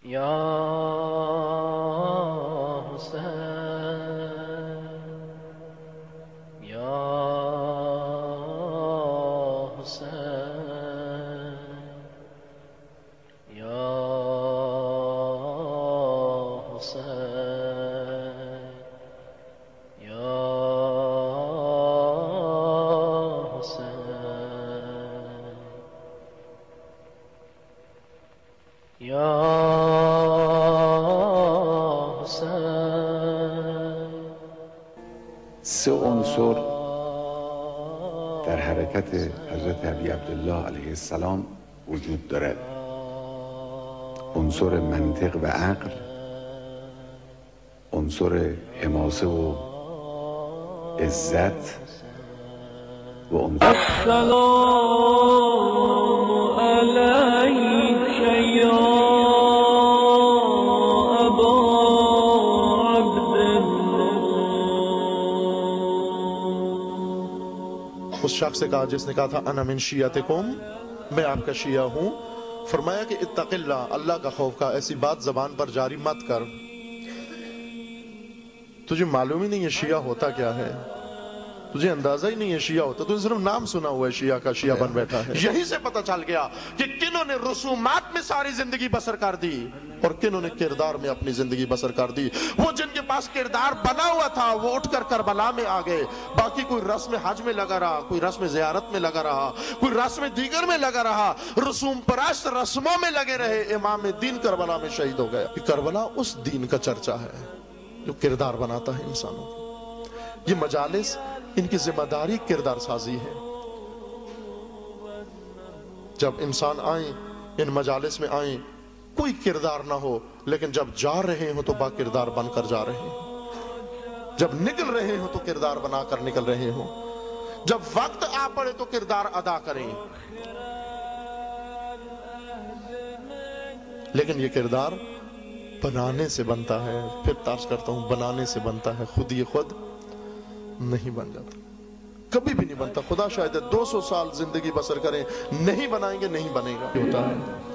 یا حسین یا حسین یا حسین یا حسین یا سه عنصر در حرکت حضرت ابی عبدالله علیه السلام وجود دارد: عنصر منطق و عقل، عنصر حماسه و عزت و عنصر السلام علیک یا ابا عبداللہ. اس شخص سے کہا جس نے کہا تھا انا من شیعتکم، میں آپ کا شیعہ ہوں. فرمایا کہ اتق اللہ، اللہ کا خوف کا، ایسی بات زبان پر جاری مت کر. تجھے معلوم ہی نہیں ہے شیعہ ہوتا کیا ہے، تجھے اندازہ ہی نہیں ہے شیعہ ہوتا، تو صرف نام سنا ہوا ہے شیعہ کا، شیعہ بن بیٹھا ہے. یہی سے پتہ چل گیا کہ کنہوں نے رسومات میں ساری زندگی بسر کر دی اور کنہوں نے کردار میں اپنی زندگی بسر کر دی. وہ جن کے پاس کردار بنا ہوا تھا وہ اٹھ کر کربلا میں آ گئے، باقی کوئی رسم حج میں لگا رہا، کوئی رسم زیارت میں لگا رہا، کوئی رسم دیگر میں لگا رہا، رسوم پرست رسموں میں لگے رہے. امام دین کربلا میں شہید ہو گیا. کربلا اس دین کا چرچا ہے جو کردار بناتا ہے انسانوں کو. یہ مجالس، ان کی ذمہ داری کردار سازی ہے. جب انسان آئیں، ان مجالس میں آئیں، کوئی کردار نہ ہو، لیکن جب جا رہے ہوں تو با کردار بن کر جا رہے ہیں، جب نکل رہے ہوں تو کردار بنا کر نکل رہے ہوں، جب وقت آ پڑے تو کردار ادا کریں. لیکن یہ کردار بنانے سے بنتا ہے. پھر تاش کرتا ہوں، بنانے سے بنتا ہے، خود یہ خود نہیں بن جاتا، کبھی بھی نہیں بنتا. خدا شاہد ہے 200 سال زندگی بسر کریں، نہیں بنائیں گے، نہیں بنے گا. ہوتا ہے